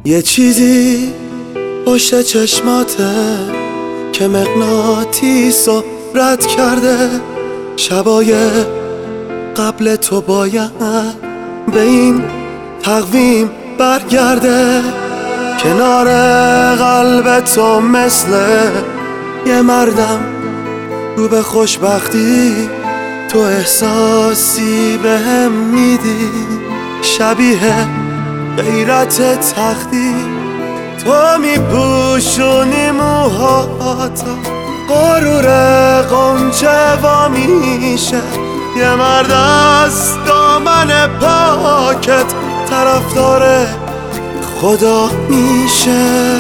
یه چیزی پشت چشماته که مغناطیسو رد کرده. شبای قبل تو باید به این تقویم برگرده. کنار قلب تو مثل یه مردم رو به خوشبختی، تو احساسی بهم میدی شبیه غیرت تختی. تو میپوشونی موهاتا، غرور قنچه وا میشه. یه مرد از دامن پاکت طرفدار خدا میشه.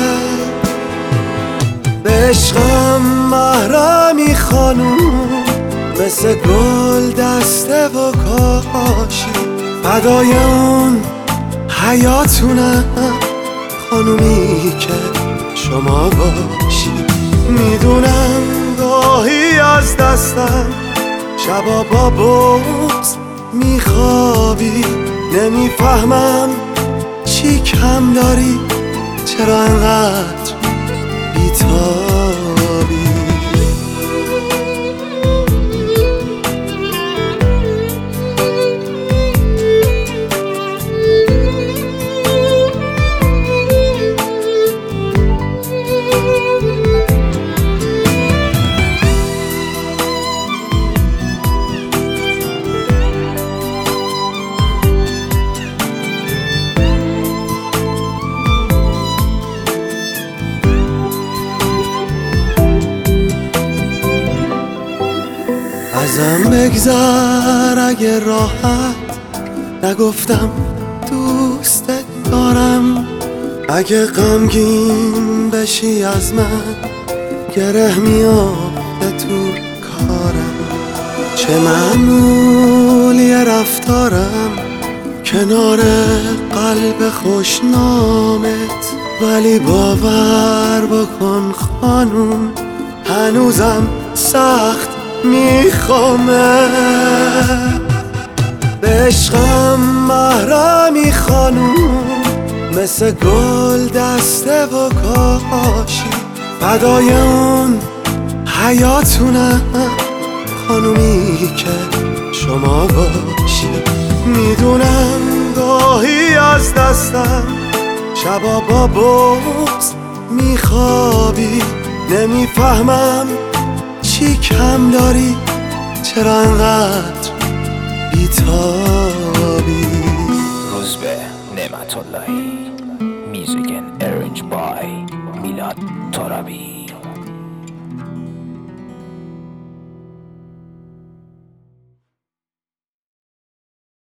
به عشقم محرمی خانوم، مثل گل دسته و کاشی. فدای اون حیاتونم خانومی که شما باشی. میدونم گاهی از دستم شبا با بغض میخوابی. نمیفهمم چی کم داری، چرا انقدر بیتابی. ازم بگذر اگه راحت نگفتم دوستت دارم. اگه غمگین بشی از من گره میافته تو کارم. چه معمولی رفتارم کنار قلب خوشنامت، ولی باور بکن خانوم هنوزم سخت میخوامه. به عشقم محرمی خانوم، مثل گل دسته و کاشی. فدای اون حیاتونم خانومی که شما باشی. میدونم گاهی از دستم شبا با بغض میخوابی. نمیفهمم چی کم داری، چرا انقدر بیتابی. روزبه نعمت اللهی. میوزیک ارنج بای میلاد ترابی.